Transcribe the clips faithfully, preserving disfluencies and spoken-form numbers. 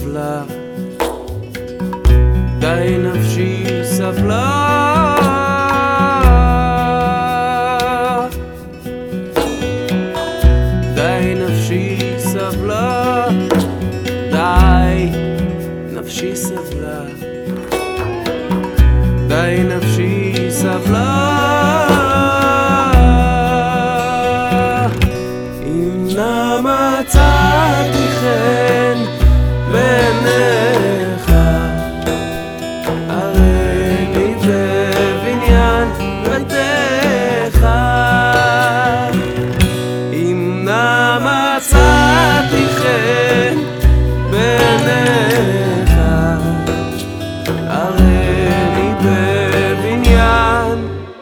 סבלה, די נפשי סבלה, די נפשי סבלה, די נפשי סבלה, די נפשי סבלה. אם נא מצאתי חן בעיניך, הרי לי בבניין ביתך. אם נא מצאתי חן בעיניך, הרי לי בבניין.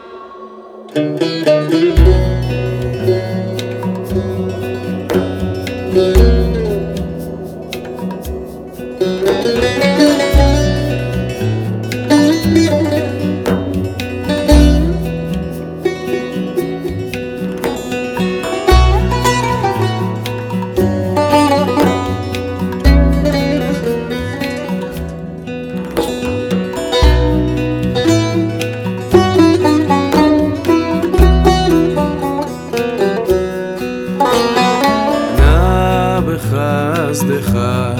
בחסדך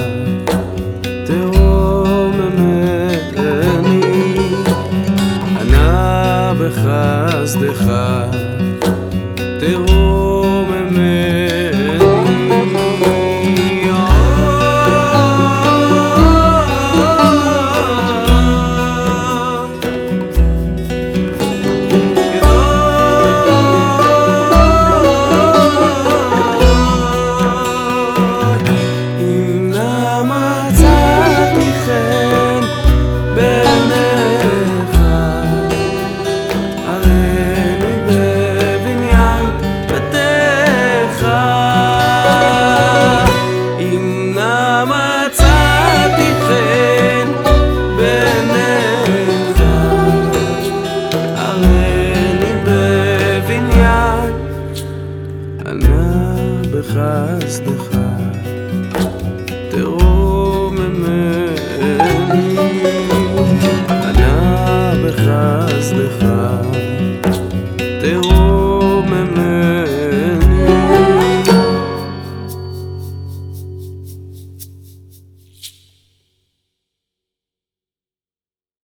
תרוממני, אנא בחסדך תרוממני. בחסדך